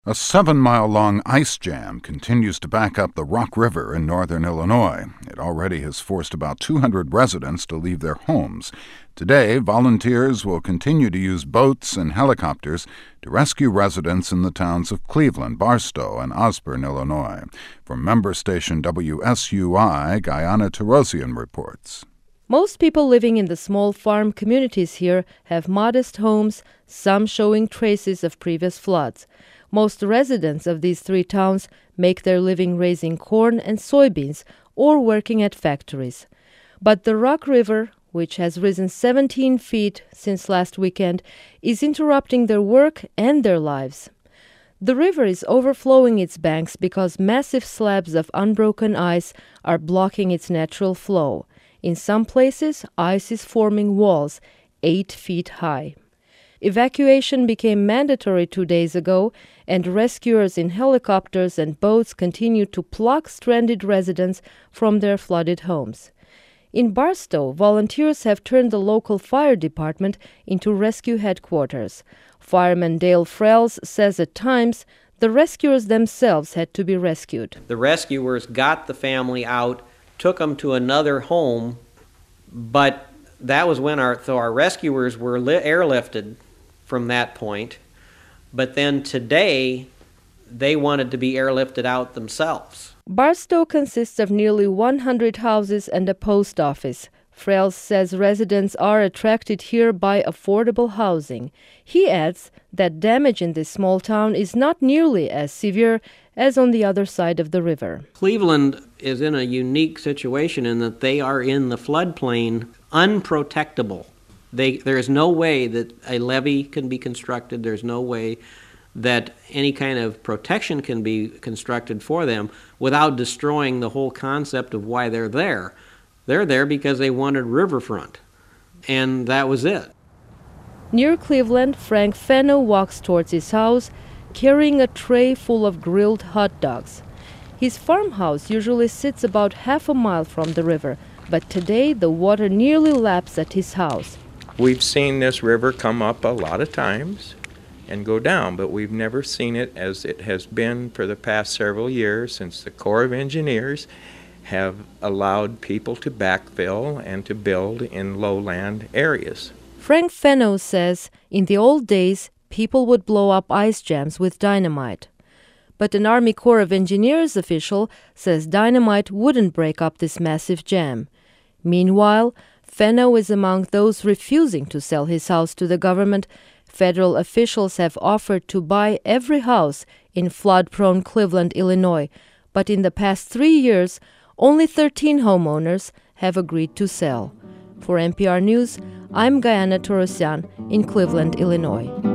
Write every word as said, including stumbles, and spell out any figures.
A seven-mile-long ice jam continues to back up the Rock River in northern Illinois. It already has forced about two hundred residents to leave their homes. Today, volunteers will continue to use boats and helicopters to rescue residents in the towns of Cleveland, Barstow, and Osborne, Illinois. From member station W S U I, Guyana Terosian reports. Most people living in the small farm communities here have modest homes, some showing traces of previous floods. Most residents of these three towns make their living raising corn and soybeans or working at factories. But the Rock River, which has risen seventeen feet since last weekend, is interrupting their work and their lives. The river is overflowing its banks because massive slabs of unbroken ice are blocking its natural flow. In some places, ice is forming walls eight feet high. Evacuation became mandatory two days ago, and rescuers in helicopters and boats continue to pluck stranded residents from their flooded homes. In Barstow, volunteers have turned the local fire department into rescue headquarters. Fireman Dale Frells says at times the rescuers themselves had to be rescued. The rescuers got the family out, took them to another home, but that was when our, so our rescuers were li- airlifted from that point. But then today, they wanted to be airlifted out themselves. Barstow consists of nearly one hundred houses and a post office. Frells says residents are attracted here by affordable housing. He adds that damage in this small town is not nearly as severe as on the other side of the river. Cleveland is in a unique situation in that they are in the floodplain unprotectable. They, there is no way that a levee can be constructed. There's no way that any kind of protection can be constructed for them without destroying the whole concept of why they're there. They're there because they wanted riverfront, and that was it. Near Cleveland, Frank Fenno walks towards his house, carrying a tray full of grilled hot dogs. His farmhouse usually sits about half a mile from the river, but today the water nearly laps at his house. We've seen this river come up a lot of times and go down, but we've never seen it as it has been for the past several years since the Corps of Engineers have allowed people to backfill and to build in lowland areas. Frank Fenno says in the old days, people would blow up ice jams with dynamite. But an Army Corps of Engineers official says dynamite wouldn't break up this massive jam. Meanwhile, Fenno is among those refusing to sell his house to the government. Federal officials have offered to buy every house in flood-prone Cleveland, Illinois, but in the past three years, only thirteen homeowners have agreed to sell. For N P R News, I'm Guyana Terosian in Cleveland, Illinois.